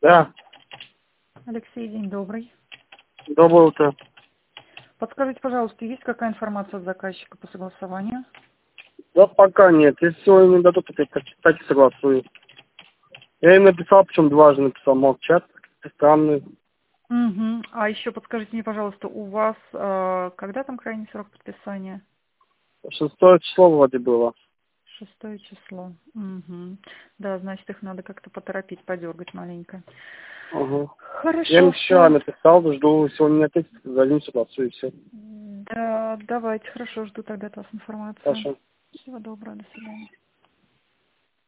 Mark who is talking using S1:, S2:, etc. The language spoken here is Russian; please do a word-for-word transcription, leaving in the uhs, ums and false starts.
S1: Да,
S2: Алексей, день добрый.
S1: доброе утро.
S2: Подскажите, пожалуйста, есть какая информация от заказчика по согласованию?
S1: Да пока нет. Если сегодня не дадут, то я так и согласую. Я им написал, причем дважды написал, молчат, какие-то странные.
S2: Угу. А еще подскажите мне, пожалуйста, у вас э, когда там крайний срок подписания?
S1: Шестое число вроде было.
S2: Шестое число. Угу. Да, значит, их надо как-то поторопить, подергать маленько.
S1: Ага. Я им
S2: Хорошо,
S1: вчера
S2: все.
S1: написал, жду, сегодня не ответит, зайдем согласую и все.
S2: Да, давайте, хорошо, жду тогда от вас информацию.
S1: Хорошо.
S2: Всего доброго, до свидания.